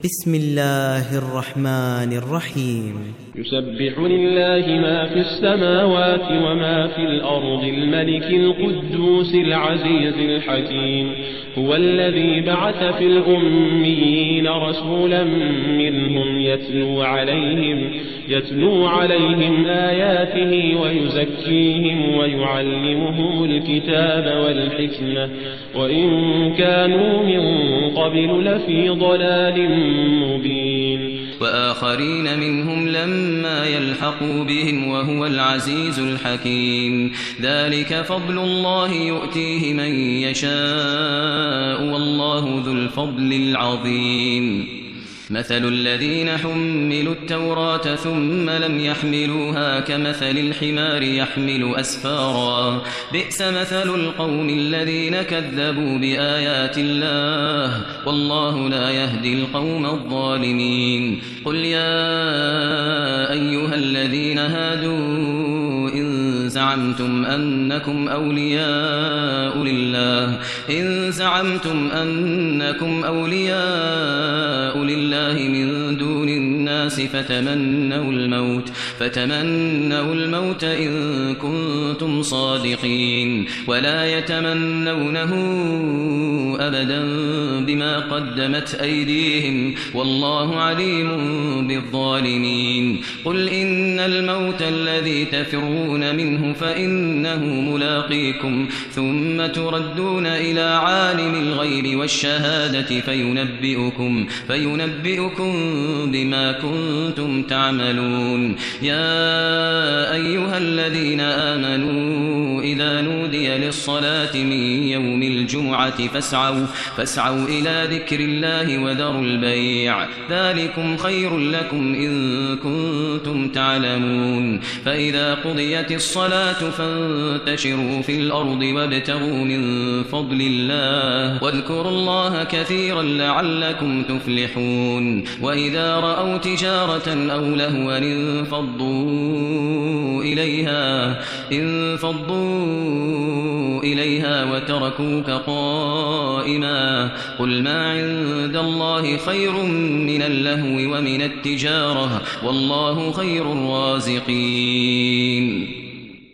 بسم الله الرحمن الرحيم يسبح لله ما في السماوات وما في الأرض الملك القدوس العزيز الحكيم هو الذي بعث في الأميين رسولا منهم يتلو عليهم آياته ويزكيهم ويعلمهم الكتاب والحكمة وإن كانوا من قبل لفي ضلال مبين وآخرين منهم لما يلحقوا بهم وهو العزيز الحكيم ذلك فضل الله يؤتيه من يشاء والله ذو الفضل العظيم مثل الذين حملوا التوراة ثم لم يحملوها كمثل الحمار يحمل أسفارا بئس مثل القوم الذين كذبوا بآيات الله والله لا يهدي القوم الظالمين قل يا أيها الذين هادوا إن زعمتم أنكم أولياء لله من دون الناس فتمنوا الموت إن كنتم صادقين ولا يتمنونه أبدا بما قدمت أيديهم والله عليم بالظالمين قل إن الموت الذي تفرون منه فإنه ملاقيكم ثم تردون إلى عالم الغيب والشهادة فينبئكم بما كنتم تعملون يا أيها الذين آمنوا إذا نودي للصلاة من يوم الجمعة فاسعوا إلى ذكر الله وذروا البيع ذلكم خير لكم إن كنتم تعلمون فإذا قضيت الصلاة فانتشروا في الأرض وابتغوا من فضل الله واذكروا الله كثيرا لعلكم تفلحون وإذا رأوا تجارة أو لهوا انفضوا إليها وتركوك قائما قل ما عند الله خير من اللهو ومن التجارة والله خير الرازقين